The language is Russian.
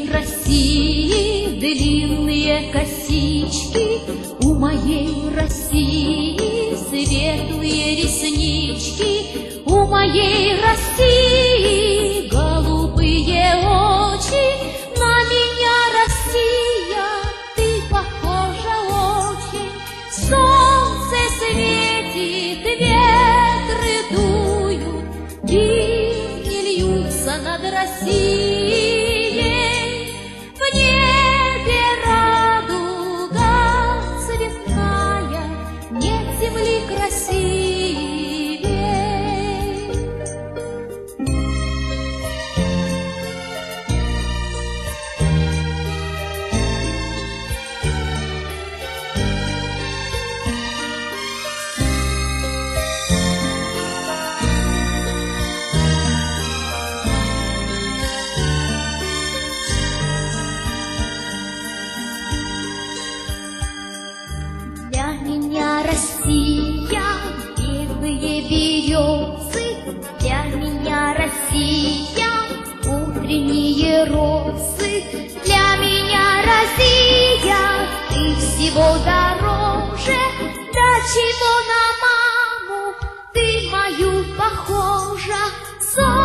моей России длинные косички, у моей России светлые реснички, у моей России голубые очи. На меня, Россия, ты похожа очень. Солнце светит, ветры дуют, ливни льются над Россией. В небе радуга цветная, нет земли красивей. Для меня Россия — белые березы, для меня Россия — утренние розы, для меня Россия — ты всего дороже. До чего на маму ты мою похожа?